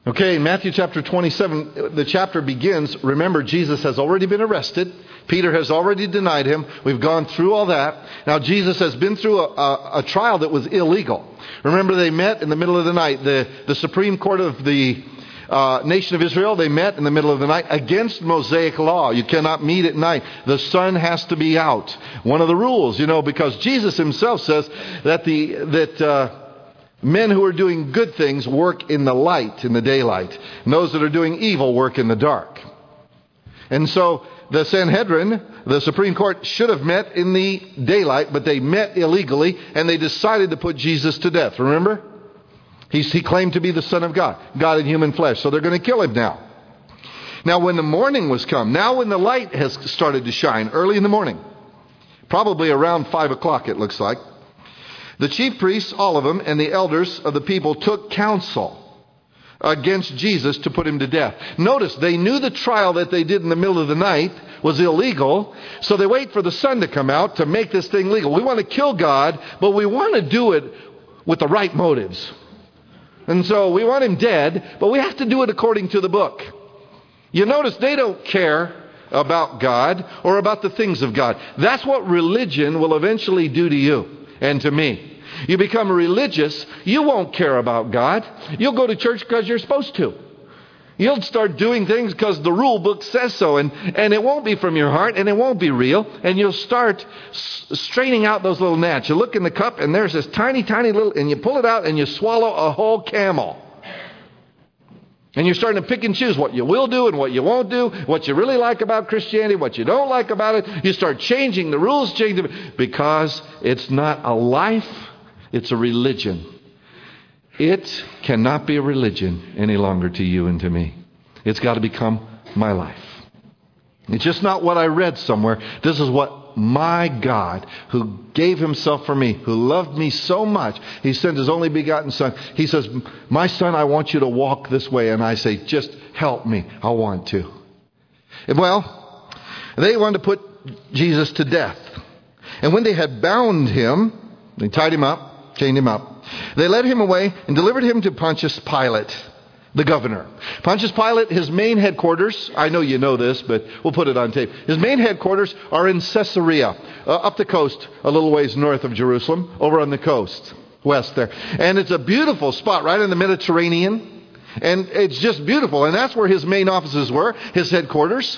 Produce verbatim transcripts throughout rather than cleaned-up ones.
Okay, in Matthew chapter twenty-seven, the chapter begins. Remember, Jesus has already been arrested. Peter has already denied him. We've gone through all that. Now, Jesus has been through a, a, a trial that was illegal. Remember, they met in the middle of the night. The, the Supreme Court of the uh, nation of Israel, they met in the middle of the night against Mosaic law. You cannot meet at night. The sun has to be out. One of the rules, you know, because Jesus himself says that the that... Uh, men who are doing good things work in the light, in the daylight. And those that are doing evil work in the dark. And so the Sanhedrin, the Supreme Court, should have met in the daylight, but they met illegally, and they decided to put Jesus to death. Remember? He's, he claimed to be the Son of God, God in human flesh. So they're going to kill him now. Now when the morning was come, now when the light has started to shine, early in the morning, probably around five o'clock it looks like, the chief priests, all of them, and the elders of the people took counsel against Jesus to put him to death. Notice, they knew the trial that they did in the middle of the night was illegal, so they wait for the sun to come out to make this thing legal. We want to kill God, but we want to do it with the right motives. And so we want him dead, but we have to do it according to the book. You notice they don't care about God or about the things of God. That's what religion will eventually do to you and to me. You become religious, you won't care about God. You'll go to church because you're supposed to. You'll start doing things because the rule book says so, and, and it won't be from your heart, and it won't be real, and you'll start s- straining out those little gnats. You look in the cup, and there's this tiny, tiny little, and you pull it out, and you swallow a whole camel. And you're starting to pick and choose what you will do and what you won't do, what you really like about Christianity, what you don't like about it. You start changing the rules, changing them, because it's not a life, it's a religion. It cannot be a religion any longer to you and to me. It's got to become my life. It's just not what I read somewhere. This is what my God, who gave himself for me, who loved me so much, he sent his only begotten son. He says, my son, I want you to walk this way. And I say, just help me. I want to. And well, they wanted to put Jesus to death. And when they had bound him, they tied him up, chained him up. They led him away and delivered him to Pontius Pilate, the governor. Pontius Pilate, his main headquarters, I know you know this, but we'll put it on tape. His main headquarters are in Caesarea, uh, up the coast, a little ways north of Jerusalem, over on the coast, west there. And it's a beautiful spot right in the Mediterranean. And it's just beautiful. And that's where his main offices were, his headquarters.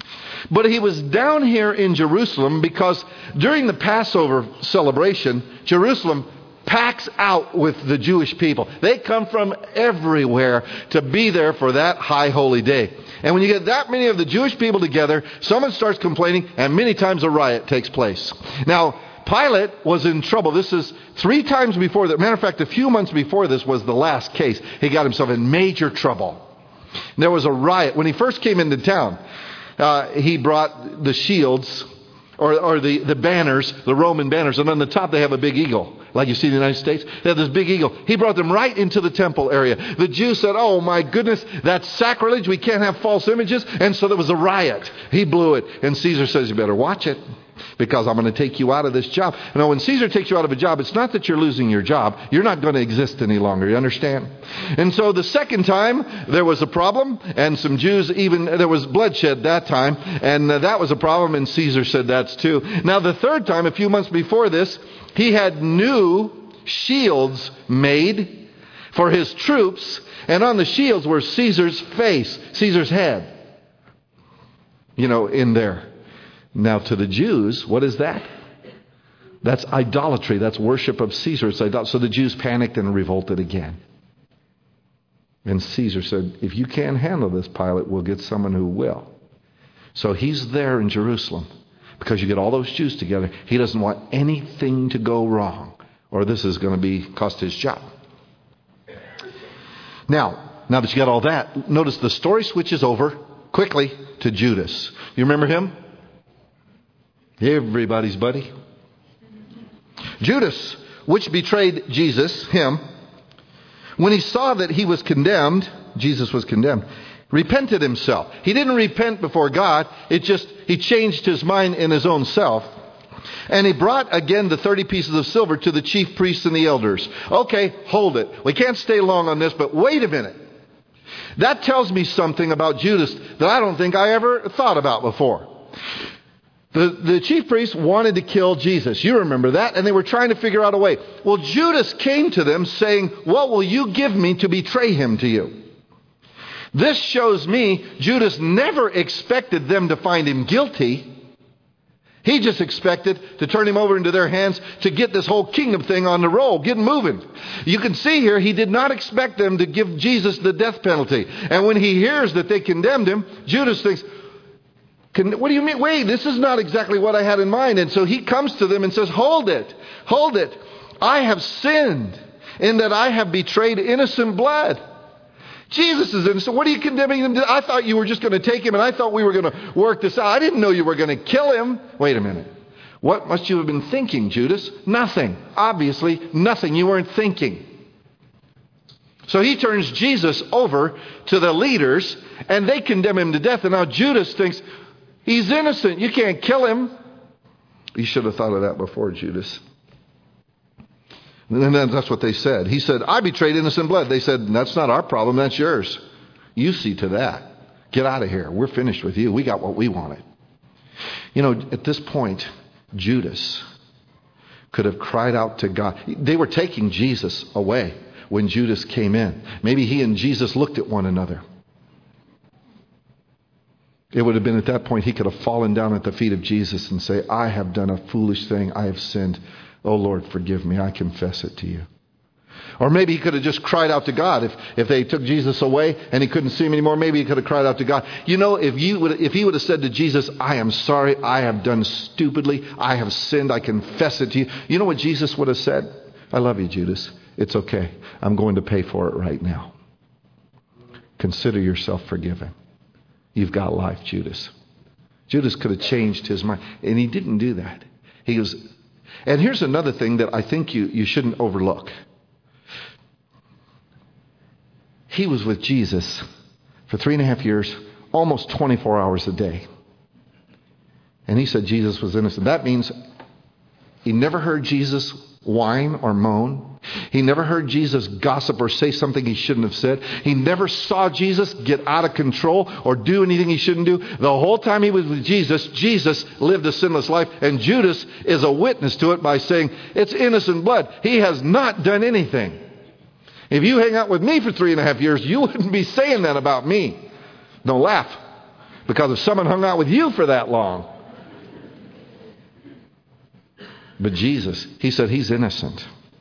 But he was down here in Jerusalem because during the Passover celebration, Jerusalem packs out with the Jewish people. They come from everywhere to be there for that high holy day. And when you get that many of the Jewish people together, someone starts complaining, and many times a riot takes place. Now, Pilate was in trouble. This is three times before that. Matter of fact, a few months before this was the last case. He got himself in major trouble. There was a riot. When he first came into town, uh, he brought the shields Or, or the, the banners, the Roman banners. And on the top they have a big eagle, like you see in the United States. They have this big eagle. He brought them right into the temple area. The Jews said, oh my goodness, that's sacrilege. We can't have false images. And so there was a riot. He blew it. And Caesar says, you better watch it, because I'm going to take you out of this job. Now, when Caesar takes you out of a job, it's not that you're losing your job. You're not going to exist any longer. You understand? And so the second time, there was a problem. And some Jews, even, there was bloodshed that time. And uh, that was a problem. And Caesar said that's too. Now, the third time, a few months before this, he had new shields made for his troops. And on the shields were Caesar's face, Caesar's head, you know, in there. Now, to the Jews, what is that? That's idolatry. That's worship of Caesar. It's idol- so the Jews panicked and revolted again. And Caesar said, if you can't handle this, Pilate, we'll get someone who will. So he's there in Jerusalem because you get all those Jews together. He doesn't want anything to go wrong, or this is going to be cost his job. Now, now that you got all that, notice the story switches over quickly to Judas. You remember him? Everybody's buddy. Judas, which betrayed Jesus, him, when he saw that he was condemned, Jesus was condemned, repented himself. He didn't repent before God. It just, he changed his mind in his own self. And he brought again the thirty pieces of silver to the chief priests and the elders. Okay, hold it. We can't stay long on this, but wait a minute. That tells me something about Judas that I don't think I ever thought about before. The, the chief priests wanted to kill Jesus. You remember that? And they were trying to figure out a way. Well, Judas came to them saying, what will you give me to betray him to you? This shows me Judas never expected them to find him guilty. He just expected to turn him over into their hands to get this whole kingdom thing on the roll, get moving. You can see here, he did not expect them to give Jesus the death penalty. And when he hears that they condemned him, Judas thinks, Can, what do you mean? Wait, this is not exactly what I had in mind. And so he comes to them and says, hold it, hold it. I have sinned in that I have betrayed innocent blood. Jesus is innocent. What are you condemning him to? I thought you were just going to take him and I thought we were going to work this out. I didn't know you were going to kill him. Wait a minute. What must you have been thinking, Judas? Nothing. Obviously, nothing. You weren't thinking. So he turns Jesus over to the leaders and they condemn him to death. And now Judas thinks, he's innocent. You can't kill him. You should have thought of that before, Judas. And then that's what they said. He said, I betrayed innocent blood. They said, that's not our problem. That's yours. You see to that. Get out of here. We're finished with you. We got what we wanted. You know, at this point, Judas could have cried out to God. They were taking Jesus away when Judas came in. Maybe he and Jesus looked at one another. It would have been at that point he could have fallen down at the feet of Jesus and say, I have done a foolish thing. I have sinned. Oh, Lord, forgive me. I confess it to you. Or maybe he could have just cried out to God. If if they took Jesus away and he couldn't see him anymore, maybe he could have cried out to God. You know, if you would, if he would have said to Jesus, I am sorry. I have done stupidly. I have sinned. I confess it to you. You know what Jesus would have said? I love you, Judas. It's okay. I'm going to pay for it right now. Consider yourself forgiven. You've got life, Judas. Judas could have changed his mind. And he didn't do that. He was... And here's another thing that I think you, you shouldn't overlook. He was with Jesus for three and a half years, almost twenty-four hours a day. And he said Jesus was innocent. That means he never heard Jesus whine or moan. He never heard Jesus gossip or say something he shouldn't have said. He never saw Jesus get out of control or do anything he shouldn't do. The whole time he was with Jesus, Jesus lived a sinless life. And Judas is a witness to it by saying, it's innocent blood. He has not done anything. If you hang out with me for three and a half years, you wouldn't be saying that about me. Don't laugh. Because if someone hung out with you for that long. But Jesus, he said he's innocent.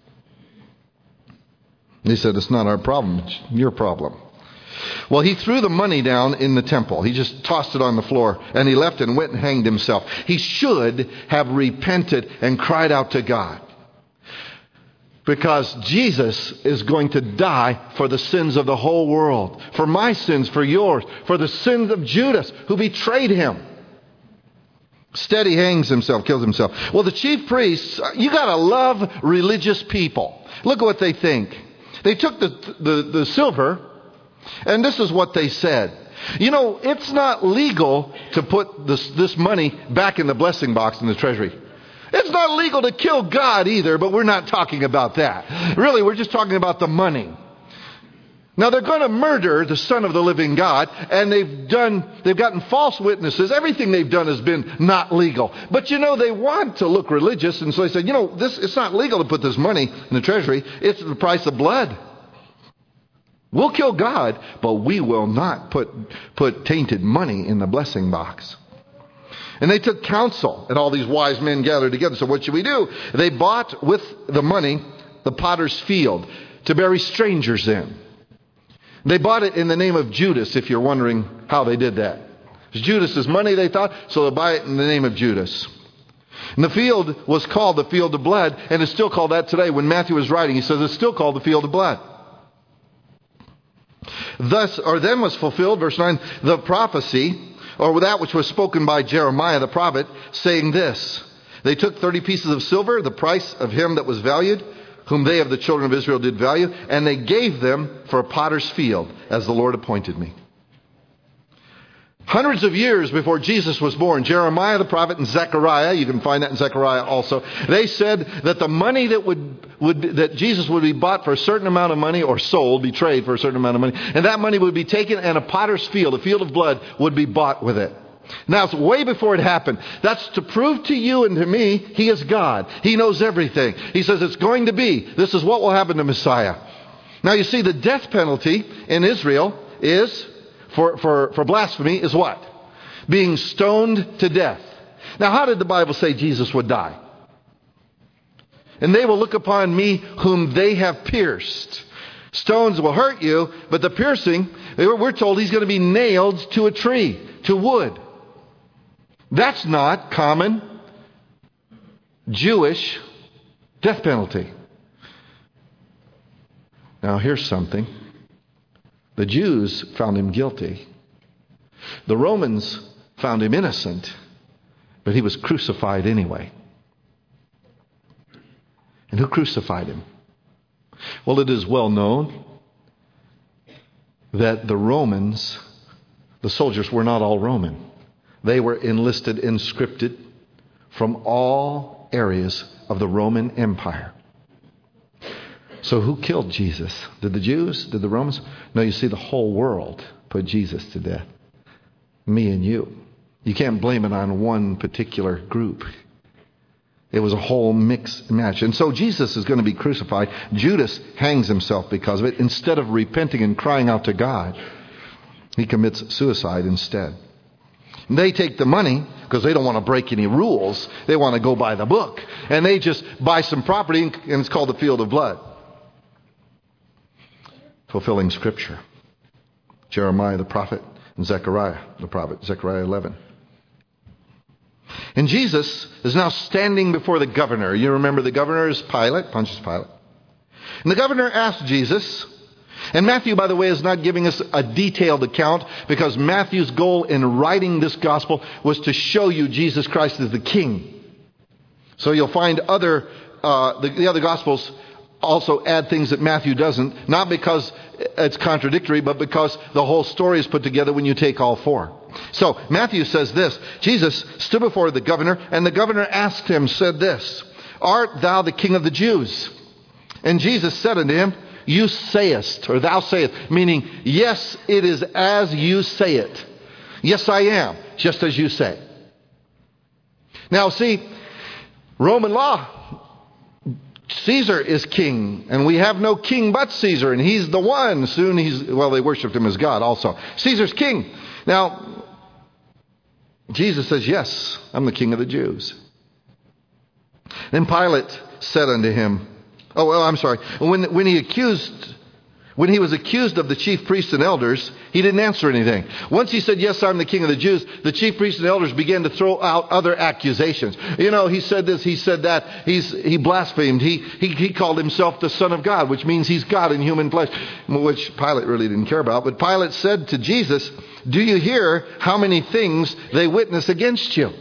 He said, it's not our problem, it's your problem. Well, he threw the money down in the temple. He just tossed it on the floor and he left and went and hanged himself. He should have repented and cried out to God. Because Jesus is going to die for the sins of the whole world. For my sins, for yours, for the sins of Judas who betrayed him. Instead, he hangs himself, kills himself. Well, the chief priests, you got to love religious people. Look at what they think. They took the, the, the silver, and this is what they said. You know, it's not legal to put this, this money back in the blessing box in the treasury. It's not legal to kill God either, but we're not talking about that. Really, we're just talking about the money. Now, they're going to murder the Son of the living God, and they've done, they've gotten false witnesses. Everything they've done has been not legal. But, you know, they want to look religious, and so they said, you know, this it's not legal to put this money in the treasury. It's the price of blood. We'll kill God, but we will not put, put tainted money in the blessing box. And they took counsel, and all these wise men gathered together. So what should we do? They bought with the money the potter's field to bury strangers in. They bought it in the name of Judas, if you're wondering how they did that. It's Judas's money, they thought, so they buy it in the name of Judas. And the field was called the field of blood, and it's still called that today. When Matthew was writing, he says it's still called the field of blood. Thus, or then was fulfilled, verse nine, the prophecy, or that which was spoken by Jeremiah the prophet, saying this. They took thirty pieces of silver, the price of him that was valued, whom they of the children of Israel did value, and they gave them for a potter's field, as the Lord appointed me. Hundreds of years before Jesus was born, Jeremiah the prophet and Zechariah, you can find that in Zechariah also, they said that the money that would, would that Jesus would be bought for a certain amount of money, or sold, betrayed for a certain amount of money, and that money would be taken and a potter's field, a field of blood, would be bought with it. Now, it's way before it happened. That's to prove to you and to me, He is God. He knows everything. He says it's going to be. This is what will happen to Messiah. Now, you see, the death penalty in Israel is... For, for, for blasphemy is what? Being stoned to death. Now, how did the Bible say Jesus would die? And they will look upon me whom they have pierced. Stones will hurt you, but the piercing, we're told He's going to be nailed to a tree, to wood. That's not common Jewish death penalty. Now, here's something. The Jews found Him guilty. The Romans found Him innocent, but He was crucified anyway. And who crucified Him? Well, it is well known that the Romans, the soldiers were not all Roman. They were enlisted, conscripted from all areas of the Roman Empire. So who killed Jesus? Did the Jews? Did the Romans? No, you see, the whole world put Jesus to death. Me and you. You can't blame it on one particular group. It was a whole mixed match. And so Jesus is going to be crucified. Judas hangs himself because of it. Instead of repenting and crying out to God, he commits suicide instead. And they take the money because they don't want to break any rules. They want to go by the book. And they just buy some property, and it's called the Field of Blood. Fulfilling Scripture. Jeremiah the prophet and Zechariah the prophet. Zechariah eleven. And Jesus is now standing before the governor. You remember the governor is Pilate, Pontius Pilate. And the governor asked Jesus, and Matthew, by the way, is not giving us a detailed account because Matthew's goal in writing this gospel was to show you Jesus Christ as the King. So you'll find other uh, the, the other gospels also add things that Matthew doesn't, not because it's contradictory, but because the whole story is put together when you take all four. So Matthew says this: Jesus stood before the governor, and the governor asked him, said this, "Art thou the King of the Jews?" And Jesus said unto him, "You sayest," or thou sayest, meaning, yes, it is as you say it. Yes, I am, just as you say. Now, see, Roman law, Caesar is king, and we have no king but Caesar, and he's the one. Soon he's, well, they worshiped him as God also. Caesar's king. Now, Jesus says, "Yes, I'm the King of the Jews." Then Pilate said unto him, oh, well, I'm sorry. When, when he accused, when he was accused of the chief priests and elders, he didn't answer anything. Once he said, "Yes, I'm the King of the Jews," the chief priests and elders began to throw out other accusations. You know, he said this, he said that, he's, he blasphemed, he, he, he called himself the Son of God, which means he's God in human flesh, which Pilate really didn't care about. But Pilate said to Jesus, "Do you hear how many things they witness against you?"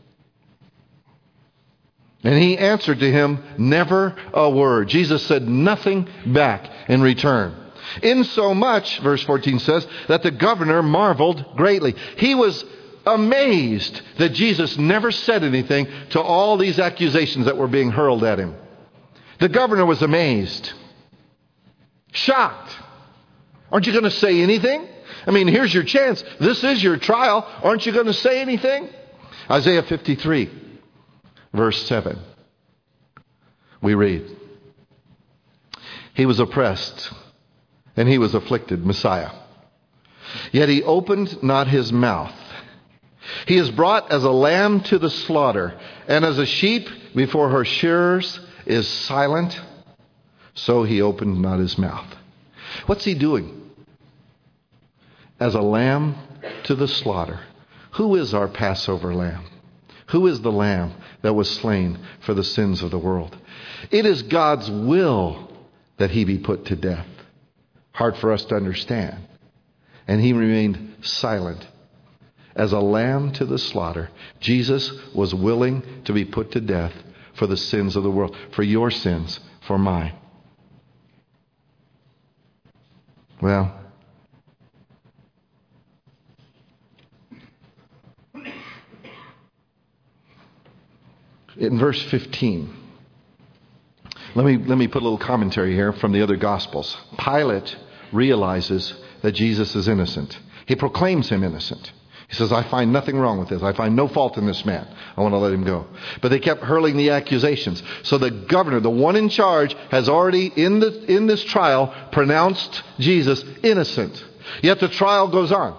And he answered to him, "Never a word." Jesus said nothing back in return. Insomuch, verse fourteen says, that the governor marveled greatly. He was amazed that Jesus never said anything to all these accusations that were being hurled at him. The governor was amazed. Shocked. Aren't you going to say anything? I mean, here's your chance. This is your trial. Aren't you going to say anything? Isaiah fifty-three, verse seven. We read, "He was oppressed and he was afflicted," Messiah, "yet he opened not his mouth. He is brought as a lamb to the slaughter, and as a sheep before her shearers is silent, so he opened not his mouth." What's he doing? As a lamb to the slaughter. Who is our Passover lamb? Who is the lamb that was slain for the sins of the world? It is God's will that he be put to death. Hard for us to understand. And he remained silent. As a lamb to the slaughter, Jesus was willing to be put to death for the sins of the world. For your sins, for mine. Well, In verse fifteen, let me, let me put a little commentary here from the other Gospels. Pilate realizes that Jesus is innocent. He proclaims him innocent. He says, I find nothing wrong with this. I find no fault in this man. I want to let him go. But they kept hurling the accusations. So the governor, the one in charge, has already in the in this trial pronounced Jesus innocent. Yet the trial goes on.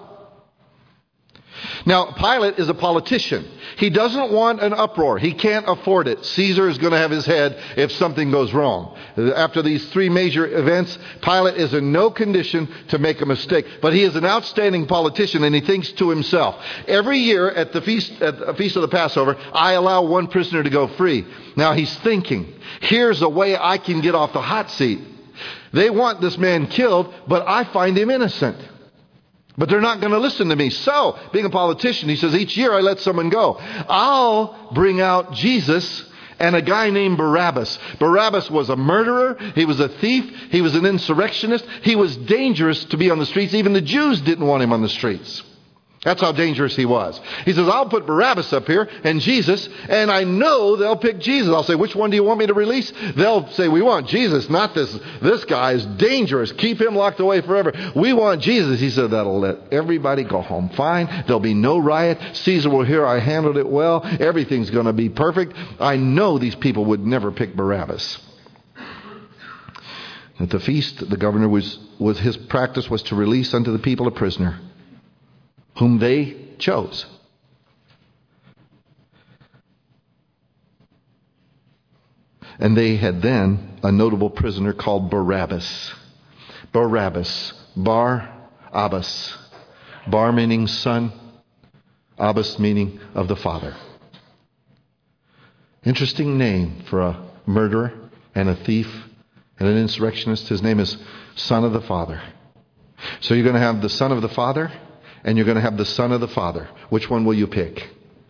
Now, Pilate is a politician. He doesn't want an uproar. He can't afford it. Caesar is going to have his head if something goes wrong. After these three major events, Pilate is in no condition to make a mistake. But he is an outstanding politician, and he thinks to himself, every year at the feast, at the feast of the Passover, I allow one prisoner to go free. Now he's thinking, here's a way I can get off the hot seat. They want this man killed, but I find him innocent. But they're not going to listen to me. So, being a politician, he says, each year I let someone go. I'll bring out Jesus and a guy named Barabbas. Barabbas was a murderer. He was a thief. He was an insurrectionist. He was dangerous to be on the streets. Even the Jews didn't want him on the streets. That's how dangerous he was. He says, I'll put Barabbas up here and Jesus, and I know they'll pick Jesus. I'll say, which one do you want me to release? They'll say, we want Jesus, not this. This guy is dangerous. Keep him locked away forever. We want Jesus. He said, that'll let everybody go home fine. There'll be no riot. Caesar will hear I handled it well. Everything's going to be perfect. I know these people would never pick Barabbas. At the feast, the governor was, was his practice was to release unto the people a prisoner whom they chose. And they had then a notable prisoner called Barabbas. Barabbas. Bar Abbas. Bar meaning son. Abbas meaning of the father. Interesting name for a murderer and a thief and an insurrectionist. His name is Son of the Father. So you're going to have the Son of the Father and you're going to have the Son of the Father. Which one will you pick?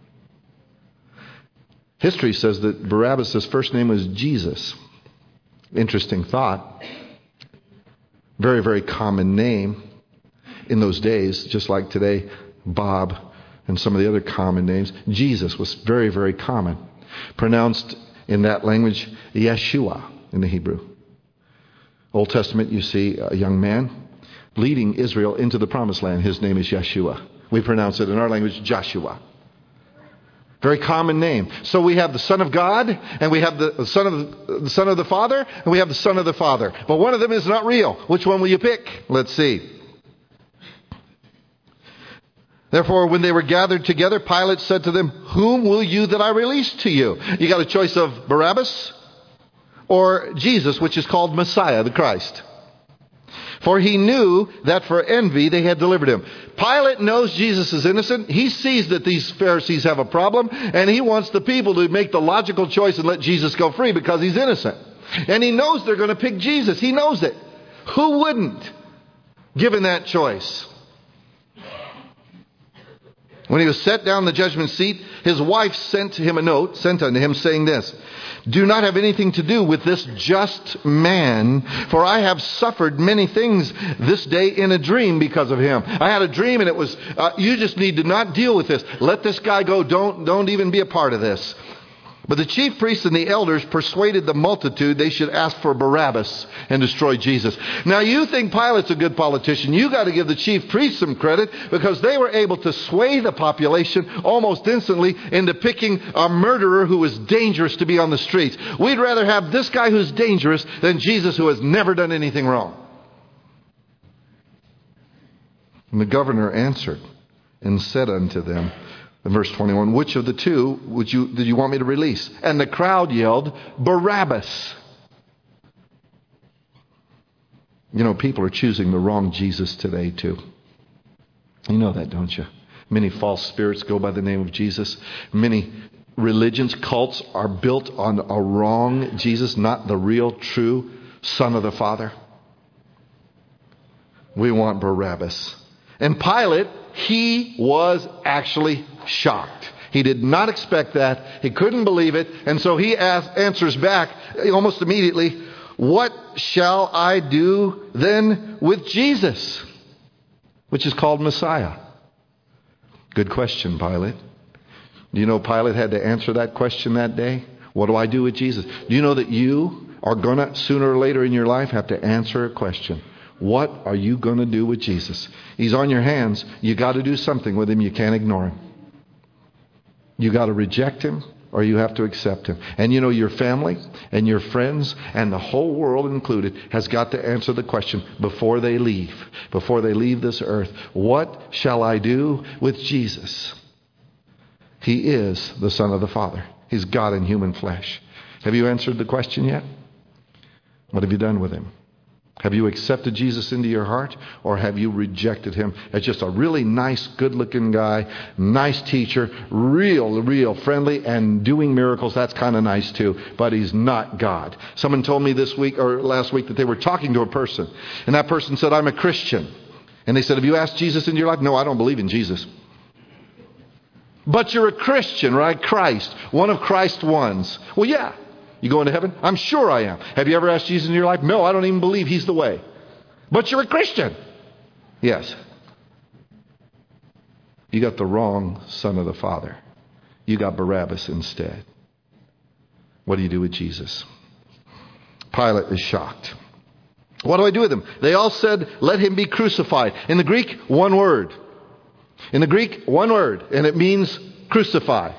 History says that Barabbas' first name was Jesus. Interesting thought. Very, very common name in those days, just like today, Bob and some of the other common names. Jesus was very, very common. Pronounced in that language, Yeshua in the Hebrew. Old Testament, you see a young man leading Israel into the promised land. His name is Yeshua. We pronounce it in our language, Joshua. Very common name. So we have the Son of God, and we have the Son of the Son of the Father, and we have the Son of the Father. But one of them is not real. Which one will you pick? Let's see. Therefore, when they were gathered together, Pilate said to them, whom will you that I release to you? You got a choice of Barabbas or Jesus, which is called Messiah, the Christ. For he knew that for envy they had delivered him. Pilate knows Jesus is innocent. He sees that these Pharisees have a problem, and he wants the people to make the logical choice and let Jesus go free because he's innocent. And he knows they're going to pick Jesus. He knows it. Who wouldn't, given that choice? When he was set down in the judgment seat, his wife sent him a note, sent unto him, saying this, do not have anything to do with this just man, for I have suffered many things this day in a dream because of him. I had a dream and it was, uh, you just need to not deal with this. Let this guy go. Don't, don't even be a part of this. But the chief priests and the elders persuaded the multitude they should ask for Barabbas and destroy Jesus. Now you think Pilate's a good politician. You got to give the chief priests some credit because they were able to sway the population almost instantly into picking a murderer who was dangerous to be on the streets. We'd rather have this guy who's dangerous than Jesus who has never done anything wrong. And the governor answered and said unto them, in verse twenty-one, which of the two would you did you want me to release? And the crowd yelled, Barabbas. You know, people are choosing the wrong Jesus today too. You know that, don't you? Many false spirits go by the name of Jesus. Many religions, cults are built on a wrong Jesus, not the real, true Son of the Father. We want Barabbas. And Pilate, he was actually shocked. He did not expect that. He couldn't believe it. And so he asked, answers back almost immediately, what shall I do then with Jesus, which is called Messiah? Good question, Pilate. Do you know Pilate had to answer that question that day? What do I do with Jesus? Do you know that you are going to, sooner or later in your life, have to answer a question? What are you going to do with Jesus? He's on your hands. You got to do something with him. You can't ignore him. You got to reject him, or you have to accept him. And you know, your family and your friends and the whole world included has got to answer the question before they leave, before they leave this earth. What shall I do with Jesus? He is the Son of the Father. He's God in human flesh. Have you answered the question yet? What have you done with him? Have you accepted Jesus into your heart, or have you rejected him as just a really nice, good-looking guy, nice teacher, real, real friendly, and doing miracles? That's kind of nice too, but he's not God. Someone told me this week or last week that they were talking to a person, and that person said, I'm a Christian. And they said, have you asked Jesus into your life? No, I don't believe in Jesus. But you're a Christian, right? Christ, one of Christ's ones. Well, yeah. You going to heaven? I'm sure I am. Have you ever asked Jesus in your life? No, I don't even believe he's the way. But you're a Christian. Yes. You got the wrong Son of the Father. You got Barabbas instead. What do you do with Jesus? Pilate is shocked. What do I do with him? They all said, let him be crucified. In the Greek, one word. In the Greek, one word. And it means crucify.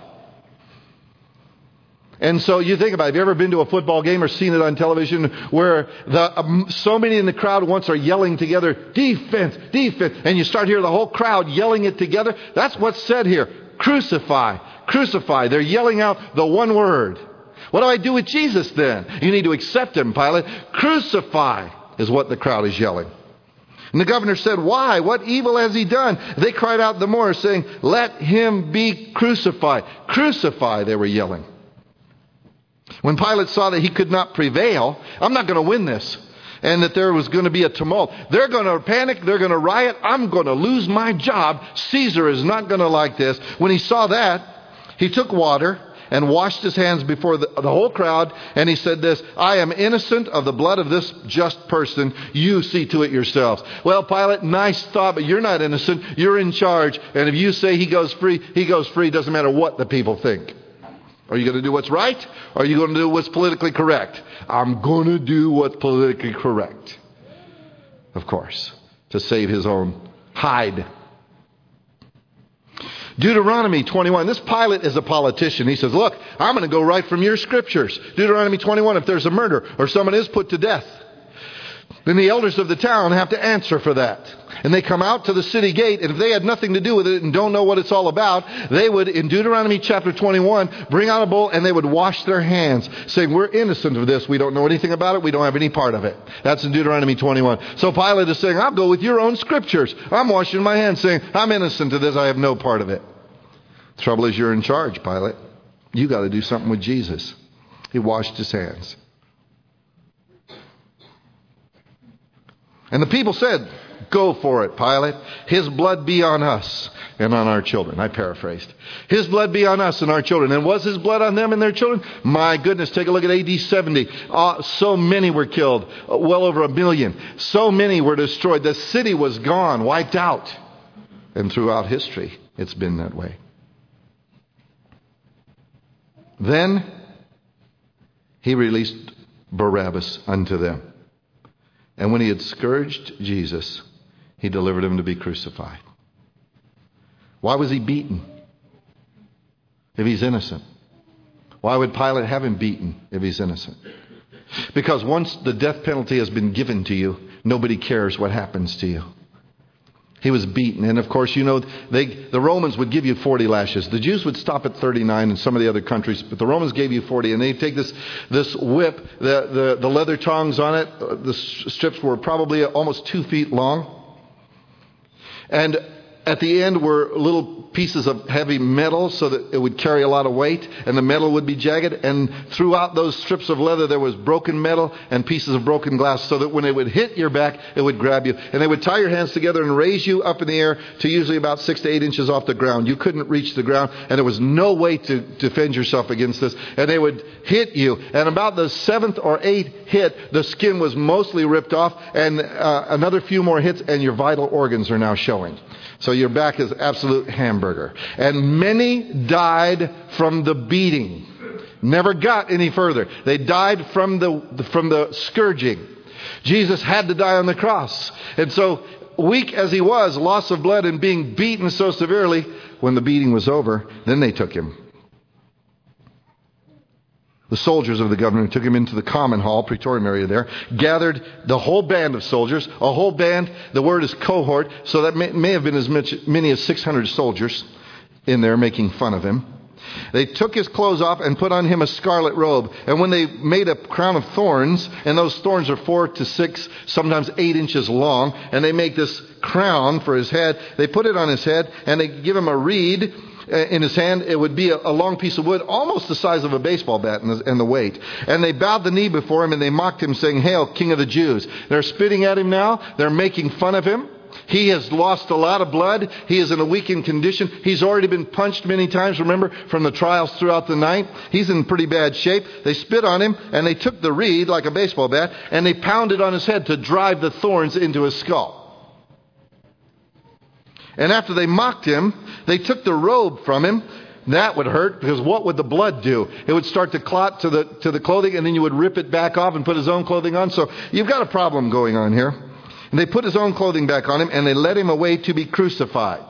And so you think about it. Have you ever been to a football game or seen it on television where the um, so many in the crowd at once are yelling together, defense, defense, and you start hearing the whole crowd yelling it together? That's what's said here. Crucify, crucify. They're yelling out the one word. What do I do with Jesus then? You need to accept him, Pilate. Crucify is what the crowd is yelling. And the governor said, why? What evil has he done? They cried out the more, saying, let him be crucified. Crucify, they were yelling. When Pilate saw that he could not prevail, I'm not going to win this, and that there was going to be a tumult. They're going to panic. They're going to riot. I'm going to lose my job. Caesar is not going to like this. When he saw that, he took water and washed his hands before the, the whole crowd, and he said this, I am innocent of the blood of this just person. You see to it yourselves. Well, Pilate, nice thought, but you're not innocent. You're in charge, and if you say he goes free, he goes free. Doesn't matter what the people think. Are you going to do what's right? Or are you going to do what's politically correct? I'm going to do what's politically correct. Of course, to save his own hide. Deuteronomy twenty-one. This Pilate is a politician. He says, look, I'm going to go right from your scriptures. Deuteronomy twenty-one, if there's a murder or someone is put to death, then the elders of the town have to answer for that. And they come out to the city gate, and if they had nothing to do with it and don't know what it's all about, they would, in Deuteronomy chapter twenty-one, bring out a bowl and they would wash their hands, saying, we're innocent of this. We don't know anything about it. We don't have any part of it. That's in Deuteronomy twenty-one. So Pilate is saying, I'll go with your own scriptures. I'm washing my hands, saying, I'm innocent of this. I have no part of it. The trouble is, you're in charge, Pilate. You got to do something with Jesus. He washed his hands. And the people said, go for it, Pilate. His blood be on us and on our children. I paraphrased. His blood be on us and our children. And was his blood on them and their children? My goodness, take a look at A D seventy. Uh, so many were killed. Uh, well over a million. So many were destroyed. The city was gone, wiped out. And throughout history, it's been that way. Then he released Barabbas unto them. And when he had scourged Jesus, he delivered him to be crucified. Why was he beaten if he's innocent? Why would Pilate have him beaten if he's innocent? Because once the death penalty has been given to you, nobody cares what happens to you. He was beaten. And of course, you know, they, the Romans would give you forty lashes. The Jews would stop at thirty-nine in some of the other countries, but the Romans gave you forty. And they'd take this, this whip, the, the, the leather tongs on it. The strips were probably almost two feet long. And at the end were little pieces of heavy metal so that it would carry a lot of weight, and the metal would be jagged. And throughout those strips of leather there was broken metal and pieces of broken glass, so that when it would hit your back, it would grab you. And they would tie your hands together and raise you up in the air to usually about six to eight inches off the ground. You couldn't reach the ground, and there was no way to defend yourself against this. And they would hit you. And about the seventh or eighth hit, the skin was mostly ripped off, and uh, another few more hits, and your vital organs are now showing. So your back is absolute hamburger. And many died from the beating. Never got any further. They died from the from the scourging. Jesus had to die on the cross. And so, weak as he was, loss of blood and being beaten so severely, when the beating was over, then they took him. The soldiers of the governor took him into the common hall, Praetorium area there, gathered the whole band of soldiers, a whole band, the word is cohort, so that may, may have been as much, many as six hundred soldiers in there making fun of him. They took his clothes off and put on him a scarlet robe. And when they made a crown of thorns, and those thorns are four to six, sometimes eight inches long, and they make this crown for his head, they put it on his head, and they give him a reed in his hand. It would be a, a long piece of wood, almost the size of a baseball bat in the, in the weight. And they bowed the knee before him, and they mocked him, saying, "Hail, King of the Jews." They're spitting at him now. They're making fun of him. He has lost a lot of blood. He is in a weakened condition. He's already been punched many times, remember, from the trials throughout the night. He's in pretty bad shape. They spit on him, and they took the reed, like a baseball bat, and they pounded on his head to drive the thorns into his skull. And after they mocked him, they took the robe from him. That would hurt, because what would the blood do? It would start to clot to the to the clothing, and then you would rip it back off and put his own clothing on. So you've got a problem going on here. And they put his own clothing back on him, and they led him away to be crucified.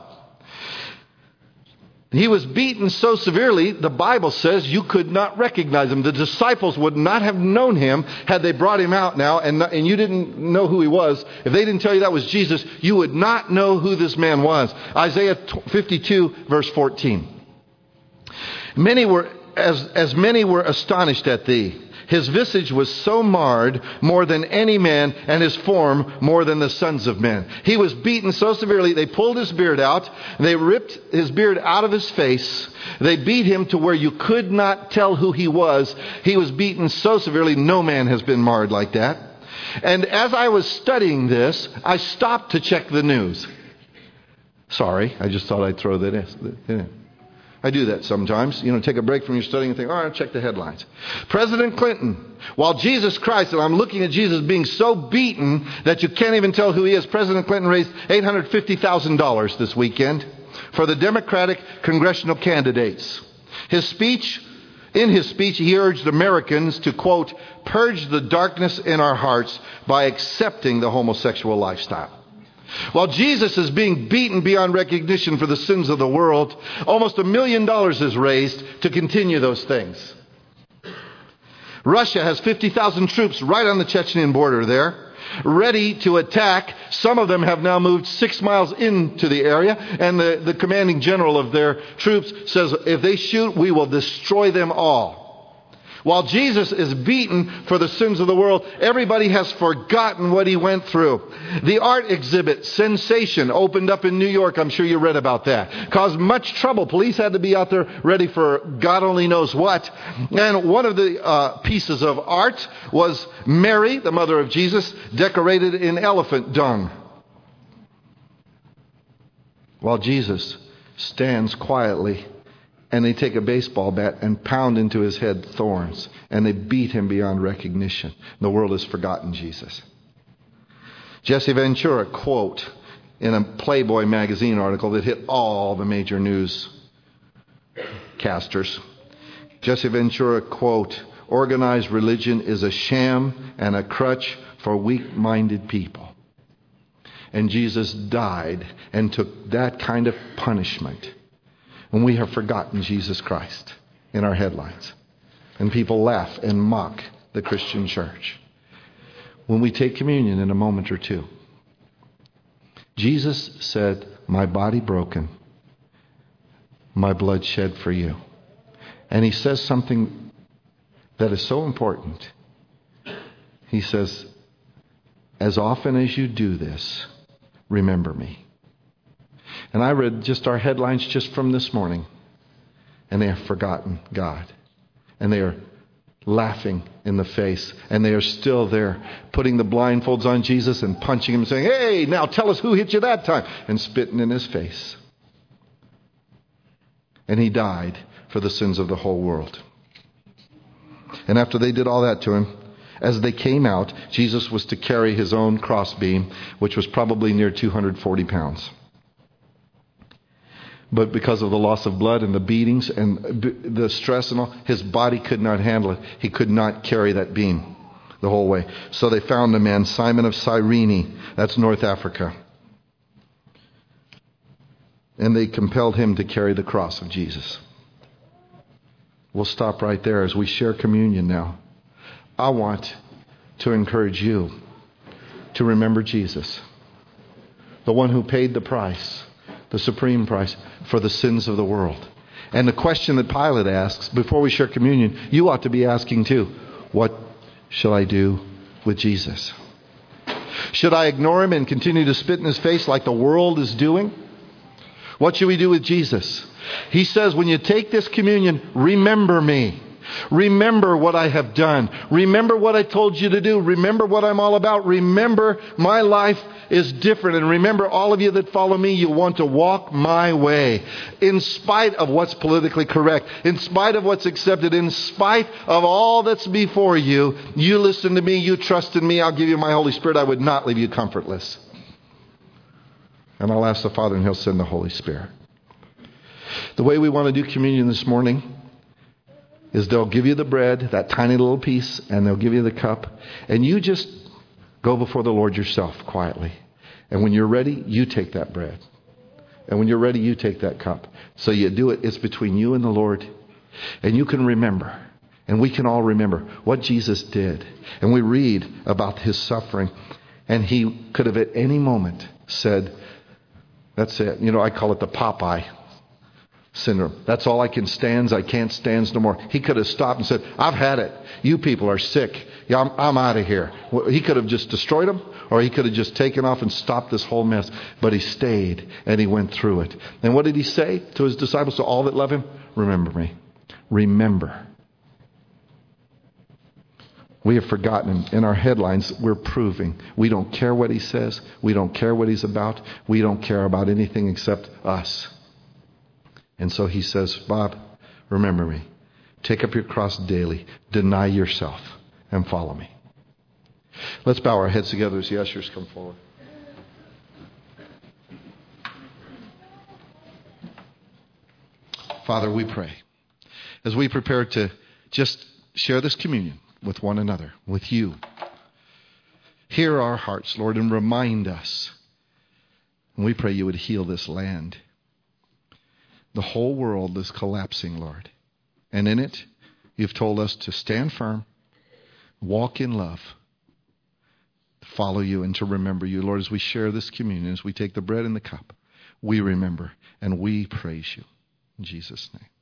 He was beaten so severely, the Bible says you could not recognize him. The disciples would not have known him had they brought him out now, and, and you didn't know who he was. If they didn't tell you that was Jesus, you would not know who this man was. Isaiah fifty-two, verse fourteen. Many were, as, as many were astonished at thee. His visage was so marred more than any man, and his form more than the sons of men. He was beaten so severely, they pulled his beard out. They ripped his beard out of his face. They beat him to where you could not tell who he was. He was beaten so severely, no man has been marred like that. And as I was studying this, I stopped to check the news. Sorry, I just thought I'd throw that in. I do that sometimes. You know, take a break from your studying and think, all right, I'll check the headlines. President Clinton, while Jesus Christ, and I'm looking at Jesus being so beaten that you can't even tell who he is, President Clinton raised eight hundred fifty thousand dollars this weekend for the Democratic congressional candidates. His speech, in his speech, he urged Americans to, quote, purge the darkness in our hearts by accepting the homosexual lifestyle. While Jesus is being beaten beyond recognition for the sins of the world, almost a million dollars is raised to continue those things. Russia has fifty thousand troops right on the Chechnyan border there, ready to attack. Some of them have now moved six miles into the area, and the, the commanding general of their troops says, if they shoot, we will destroy them all. While Jesus is beaten for the sins of the world, everybody has forgotten what he went through. The art exhibit, Sensation, opened up in New York. I'm sure you read about that. Caused much trouble. Police had to be out there ready for God only knows what. And one of the uh, pieces of art was Mary, the mother of Jesus, decorated in elephant dung. While Jesus stands quietly, and they take a baseball bat and pound into his head thorns. And they beat him beyond recognition. The world has forgotten Jesus. Jesse Ventura, quote, in a Playboy magazine article that hit all the major news casters. Jesse Ventura, quote, organized religion is a sham and a crutch for weak-minded people. And Jesus died and took that kind of punishment. When we have forgotten Jesus Christ in our headlines. And people laugh and mock the Christian church. When we take communion in a moment or two, Jesus said, my body broken, my blood shed for you. And he says something that is so important. He says, as often as you do this, remember me. And I read just our headlines just from this morning. And they have forgotten God. And they are laughing in the face. And they are still there putting the blindfolds on Jesus and punching him, saying, hey, now tell us who hit you that time. And spitting in his face. And he died for the sins of the whole world. And after they did all that to him, As they came out, Jesus was to carry his own crossbeam, which was probably near two hundred forty pounds. But because of the loss of blood and the beatings and the stress and all, his body could not handle it. He could not carry that beam the whole way. So they found a man, Simon of Cyrene, that's North Africa. And they compelled him to carry the cross of Jesus. We'll stop right there as we share communion now. I want to encourage you to remember Jesus, the one who paid the price, the supreme price for the sins of the world. And the question that Pilate asks before we share communion, you ought to be asking too. What shall I do with Jesus? Should I ignore him and continue to spit in his face like the world is doing? What should we do with Jesus? He says, when you take this communion, remember me. Remember what I have done. Remember what I told you to do. Remember what I'm all about. Remember my life is different. And remember, all of you that follow me, you want to walk my way. In spite of what's politically correct. In spite of what's accepted. In spite of all that's before you. You listen to me. You trust in me. I'll give you my Holy Spirit. I would not leave you comfortless. And I'll ask the Father and He'll send the Holy Spirit. The way we want to do communion this morning is they'll give you the bread, that tiny little piece, and they'll give you the cup. And you just go before the Lord yourself quietly. And when you're ready, you take that bread. And when you're ready, you take that cup. So you do it. It's between you and the Lord. And you can remember. And we can all remember what Jesus did. And we read about his suffering. And he could have at any moment said, that's it. You know, I call it the Popeye syndrome. That's all I can stand. I can't stand no more. He could have stopped and said, I've had it. You people are sick. Yeah, I'm, I'm out of here. Well, he could have just destroyed them, or he could have just taken off and stopped this whole mess. But he stayed and he went through it. And what did he say to his disciples, to all that love him? Remember me. Remember. We have forgotten. In our headlines, we're proving we don't care what he says. We don't care what he's about. We don't care about anything except us. And so he says, Bob, remember me. Take up your cross daily. Deny yourself and follow me. Let's bow our heads together as the ushers come forward. Father, we pray as we prepare to just share this communion with one another, with you. Hear our hearts, Lord, and remind us. And we pray you would heal this land. The whole world is collapsing, Lord. And in it, you've told us to stand firm, walk in love, follow you, and to remember you. Lord, as we share this communion, as we take the bread and the cup, we remember and we praise you. In Jesus' name.